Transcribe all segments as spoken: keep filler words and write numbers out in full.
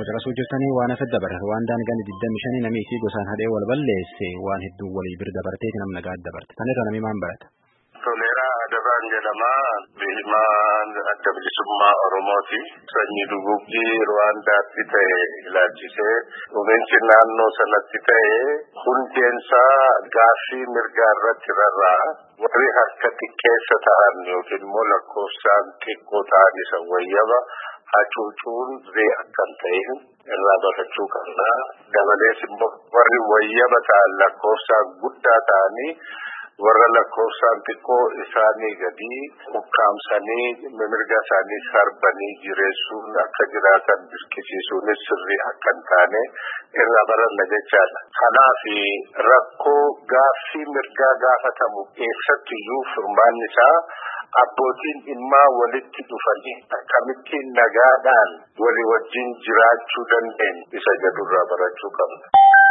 caqasuu jirtanii waan hafe dabarre Ruwaandaan gandi digdamii shanii namni isii gosaan hadhee wal balleesse waan hedduu walii bira dabarteeti nam nagaa dabarte. Kana irraa namni maal barata? Toleeraa Adabaan jedhama. Bihimaan adda bilisummaa Oromooti. Sanyii duguugii Ruwaandaatti ta'e ilaalchisee dhumiinsi naannoo sanatti ta'e hundeensaa gaaffii mirgaa irratti rarra'a. Warri harka xiqqeessa ta'an yookiin immoo lakkoofsaan xiqqoo ta'an isa wayyaba hacuucuun ree akkan ta'e irraa barachuu qabna. Dabalees immoo warri wayyaba ta'an lakkoofsaan guddaa ta'anii warra lakkoofsaan xiqqoo isaanii gadi ukkaamsanii mirga isaanii sarbanii jireessuun akka jiraatan dirqisiisuunis sirrii akka hin taane irraa baranna jechaadha. Kanaaf rakkoo gaaffii mirgaa gaafatamu keessattiyyuu furmaanni isaa abbootiin dhimmaa walitti dhufanii akkamittiin nagaadhaan walii wajjin jiraachuu dandeenyu isa jedhurraa barachuu qabna.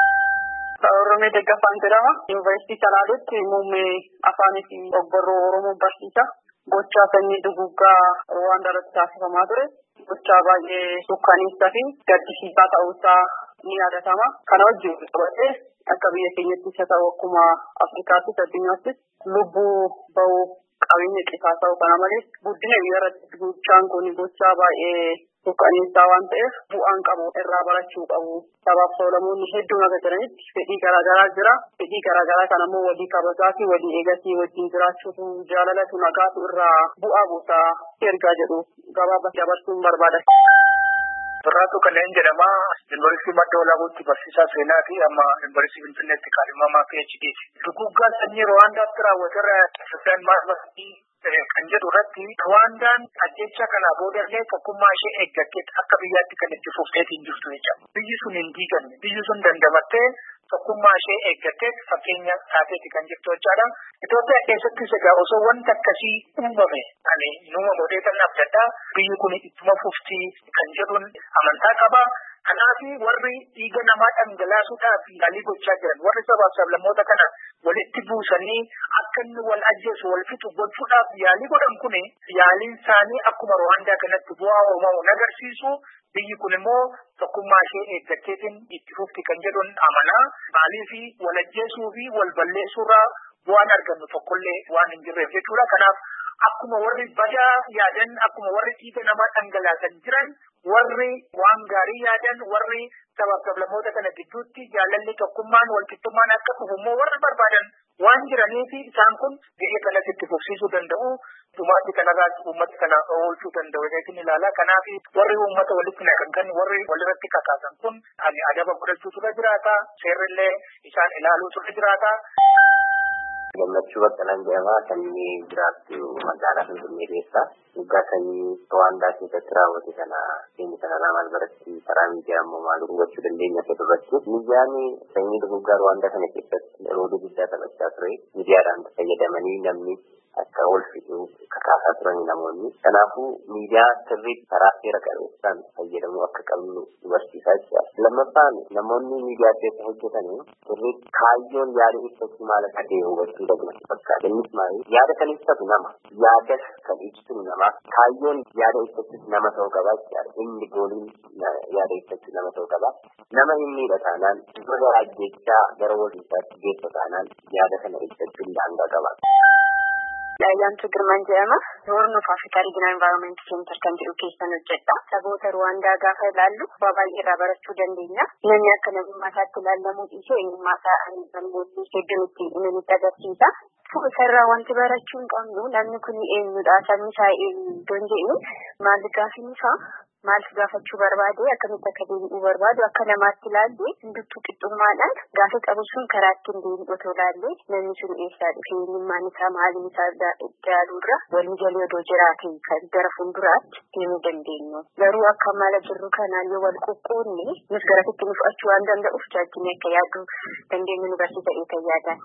Oromee Deggafaan jedhama. Yuunivarsiitii Salaaleetti muummee afaanii fi ogbarruu Oromoo barsiisa. Gochaa sanyii duguuggaa Ruwaandaa irratti taasifamaa ture. Gochaa baay'ee suukkaneessaa fi gaddisiisaa ta'uusaa ni yaadatama. Kana wajjin qabatee akka biyya keenyattis haa ta'u akkuma Afrikaattis addunyaattis lubbuu bahuu qabeenya qisaasaa kana malees guddina biyya irratti gochaan kun gochaa baay'ee suukkaneessaa waan ta'eef bu'aan qabu irraa barachuu qabu. Sabaaf sablammoonni hedduun akka jiranitti fedhii garaagaraa jira. Fedhii garaagaraa kana immoo walii kabajaa fi walii eegatii wajjin jiraachuutu jaalalatu nagaatu irraa bu'aa buusaa ergaa jedhu gabaabatti dabarsuun barbaada. Birraatu kanneen jedhama. Yuunivarsiitii Madda Walaabootti barsiisaa seenaa fi amma Yuunivarsiitii Finfinneetti kaalimamaa P H D. Duguuggaa sanyii Ruwaandaatti raawwaterra Sudaan maasmatti kan jedhu irratti Ruwaandaan ajjecha kana boodallee tokkummaa ishee eeggattee akka biyyaatti kan itti fufteetiin jirtu jechuudha. Biyyi sun hin diigamne. Biyyi sun dandamattee tokkummaa ishee eeggattee fakkeenya taateeti kan jirtu jechaadha. Itoophiyaa keessattis egaa osoo wanta akkasii uumame ani numa modeetan abdadhaa biyyi kun ittuma fuftii kan jedhuun amantaa qaba. Kanaaf warri dhiiga namaa dhangalaasuudhaaf yaalii gochaa jiran warri sabaaf sablammoota kana walitti buusanii akka inni wal ajjeesu wal fixu gochuudhaaf yaalii godhan kun yaaliin isaanii akkuma Ruwaandaa kanatti bu'aa uumamu agarsiisu. Biyyi kun immoo tokkummaa ishee eeggatteetiin itti fufti kan jedhuun amanaa. Maaliif wal ajjeesuu fi wal balleessuurraa bu'aan argannu tokkollee waan hin jirreef jechuudha. Kanaaf akkuma warri badaa yaadan akkuma warri dhiiga namaa dhangalaasan jiran warri waan gaarii yaadan warri sabaaf sablammoota kana gidduutti jaalalli tokkummaan walqixxummaan akka dhufu immoo warri barbaadan waan jiraniif isaan kun biyya kanatti itti fufsiisuu danda'u. Dhumaatti kanarraas uummata kana oolchuu danda'u jechuun ilaala. Kanaaf warri uummata walitti naqan warri walirratti kakaasan kun ani adaba godhachuutu irra jiraata. Seerrillee isaan ilaaluutu irra jiraata. Gammachuu Baqqalaan jedhama. Sanyii jiraattu magaalaa Finfinnee keessa. Dhugaa sanyii Ruwaandaa keessatti raawwate kana keenya sana maal baratti karaa miidiyaa immoo maal hubachuu dandeenya akka dubbachuu. Miidiyaan sanyii dhugaa Ruwaandaa kana keessatti yeroo guddaa taphachaa ture. Miidiyaadhaan fayyadamanii namni akka wal fixu kakaasaa turanii namoonni. Kanaafuu miidiyaa sirriitti karaa seera qabeessaan fayyadamuu akka qabnu barsiisaa jira. Lammaffaan namoonni miidiyaa keessa hojjetanii sirriitti kaayyoon yaada ibsachuu maal akka ta'e hubachuu qabna. Fakkaata innis maali? Yaada kan ibsatu nama. Yaada kan ibsu nama. Kaayyoon yaada ibsachuu nama ta'uu qaba jechuudha. Inni gooliin yaada ibsachuu nama ta'uu qaba. Nama hin miidha taanaan gosa ajjechaa gara waliisaatti geessa taanaan yaada kana ibsachuun daangaa qaba. Laayilaantu Girmaan jedhama. Horn of Africa Regional Environment Center kan jedhu keessan hojjedha. Saboota Ruwaandaa gaafa ilaallu waa baay'ee irraa barachuu dandeenya. Namni akka namummaa isaatti ilaalamuu dhiisee eenyummaa isaa barnootni hedduun ittiin nutti agarsiisa. Isarraa wanti barachuu hin qabnu namni kun eenyudha sabni isaa eenyu don jedhu maal gaafin isaa maal gaafachuu barbaade akkamitti akka deebi'uu barbaadu akka namaatti ilaalle hunduttuu qixxummaadhaan gaafa qabu sun karaa ittiin deebi'u otoo ilaalle namni sun eessaa dhufee eenyummaan isaa maaliin isaa jaaluurra walii galee odoo jiraate kan gara fuulduraatti deemuu dandeenyu. Garuu akka mala jirru kanaan yoo wal qoqqoodne nus garasitti nu fudhachuu waan danda'uuf jaajjinni akka yaaduu dandeenyu nu barsiisa ta'ee yaadaan.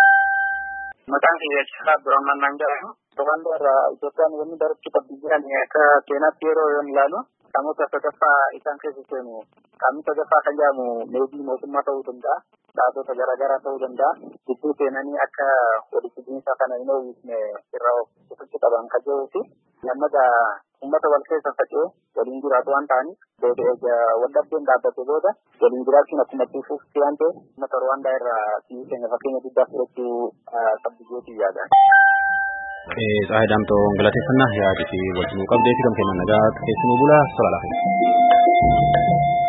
Maqaan kiyyachisaa Abdurrahman jedhama. Ruwaandaa irraa Itoophiyaan wanni barachuu qabdi jiran akka seenaatti yeroo yoon ilaalu qaamota sadaffaa isaan keessa seenu qaamni sadaffaa kan jedhamu meebii mootummaa ta'uu danda'a. Dhaabota garaagaraa ta'uu danda'a. Gidduu seenanii akka walitti bu'iinsa kana hin oomishne irraa of qaban kan jiruu fi lammata uummata wal keessa faca'ee waliin jiraatu waan ta'aniif waldhabdeen dhaabbate booda waliin jiraachuun akkuma itti fufti waan ta'eef uummata Rwaandaa irraa biyyi keenya fakkeenya guddaa fudhachuu qabdi jeetii yaadaan. Tsaahii Daamtoo galateeffannaa yaadii fi wajjin qabdee fi kan kennan nagaa keessumaa bulaa sola lafa.